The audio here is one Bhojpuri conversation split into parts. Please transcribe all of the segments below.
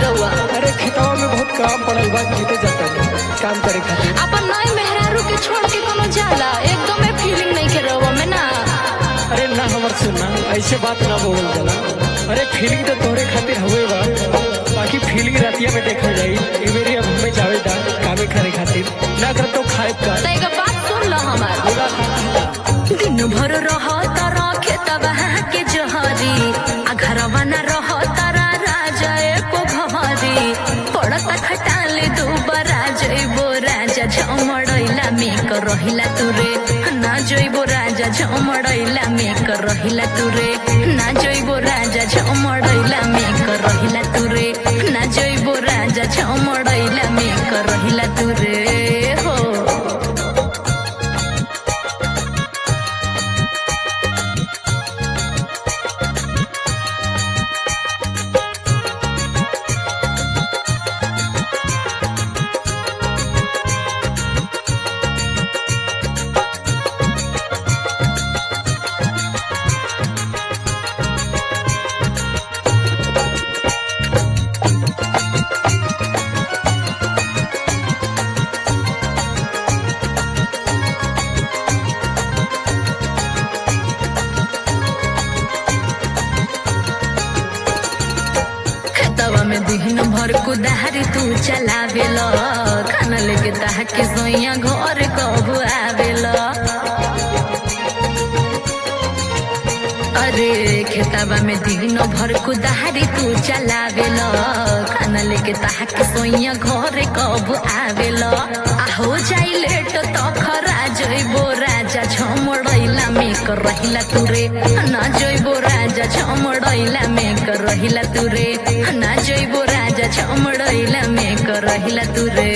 रहुआ? अरे खेतवा में बहुत काम पड़ल बा, खेते जाता काम करे खातिर। अपन नई मेहरारू के छोड़ के कोनो जाला एकदम फीलिंग नहीं के रहुआ में ना। अरे ना हमर सुनना, ऐसे बात ना बोलल जाला। अरे फीलिंग तो तोहरे खातिर हुए बा, बाकी फीलिंग रातिया में देखल जाई। ए मेरी अब हमें जावे दा कामे करे खातिर, ना कर तो खाए का। तो एक बात सुन लो हमार, दिन भर रहो तारा खेतवा के जहरी, आ घरवा ना रहो तारा राजा एको घहरी। पड़ता खटाले दुबारा जइबो राजा झमड़ैला में कर रहिला तुरे, ना जइबो राजा झमड़ैला में कर रहिला तुरे, ना जइबो राजा झमड़ैला में कर रहिला तुरे, ना जइबो राजा झमड़ैला में कर रहिला तुरे हो। में दिन भर कुदारी तू चलावेल, खाना लेके ताके सोइया घर कबू आवेल। अरे खेतवा में दिन भर कुदारी तू चलावेल, खाना लेके ताके सोइया घर कबू आवेल। हो जाई लेट तो खरा जइबो राजा झमड़ैला में कर रहिला तुरे, ना जइबो राजा झमड़ैला में कर रहिला तुरे, ना जइबो राजा झमड़ैला में कर रहिला तुरे।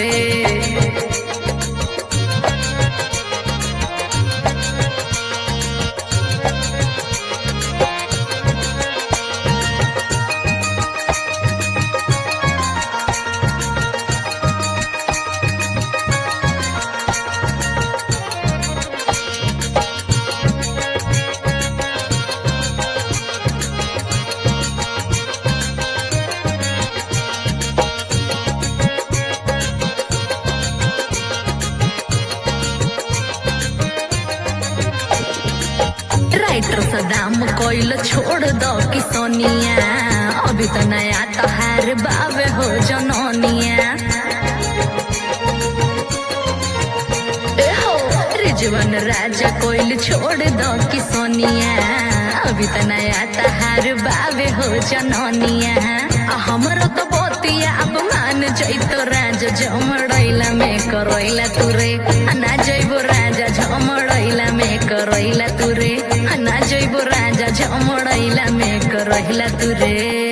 राइटर सदाम कोइल छोड़ दो किसोनिया, अभी तो नया तहार बावे हो जनोनिया। हो रिजवन राजा कोइल छोड़ दो किसोनिया, अभी तो नया तहार बावे हो जनोनिया। हमरो तो बोतिया अब मान जइतो राजा झमड़ैला में करैला तुरे, ना जइबो राजा झमड़ैला में करैला तुरे, ना जइबो राजा झमड़ैला में करैला तुरे।